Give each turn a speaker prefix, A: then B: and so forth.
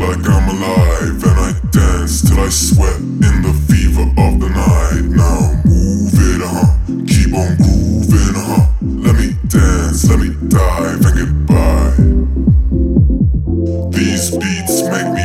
A: like I'm alive, and I dance till I sweat in the fever of the night. Now move it, keep on grooving, let me dance, let me dive and get by. These beats make me